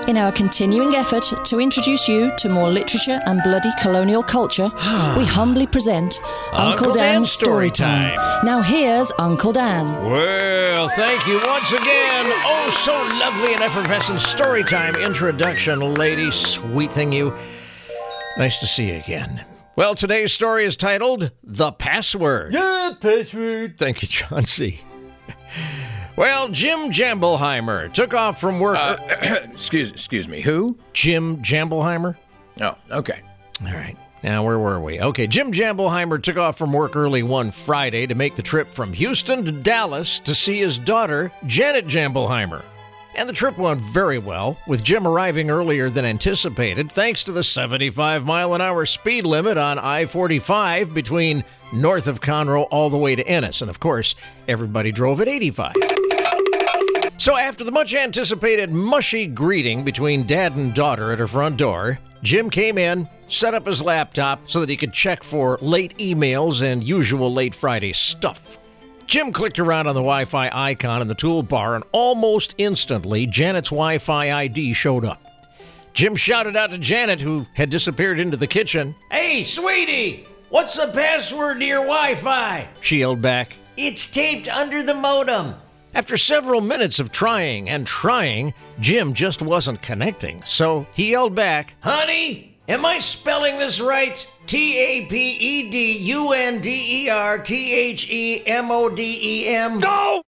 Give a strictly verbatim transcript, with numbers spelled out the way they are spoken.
In our continuing effort to introduce you to more literature and bloody colonial culture, we humbly present Uncle, Uncle Dan's Dan's Story Storytime. Time. Now here's Uncle Dan. Well, thank you once again. Oh, so lovely and effervescent story time introduction, lady. Sweet thing, you. Nice to see you again. Well, today's story is titled The Password. Yeah, password. Thank you, Chauncey. Well, Jim Jambelheimer took off from work. Uh, excuse, excuse me, who? Jim Jambelheimer? Oh, okay. All right. Now, where were we? Okay, Jim Jambelheimer took off from work early one Friday to make the trip from Houston to Dallas to see his daughter, Janet Jambelheimer. And the trip went very well, with Jim arriving earlier than anticipated thanks to the seventy-five mile an hour speed limit on I forty-five between north of Conroe all the way to Ennis. And of course, everybody drove at eighty-five. So after the much-anticipated mushy greeting between dad and daughter at her front door, Jim came in, set up his laptop so that he could check for late emails and usual late Friday stuff. Jim clicked around on the Wi-Fi icon in the toolbar, and almost instantly, Janet's Wi-Fi I D showed up. Jim shouted out to Janet, who had disappeared into the kitchen. "Hey, sweetie, what's the password to your Wi-Fi?" She yelled back. "It's taped under the modem." After several minutes of trying and trying, Jim just wasn't connecting, so he yelled back, "Honey, am I spelling this right? T A P E D U N D E R T H E M O D E M? No!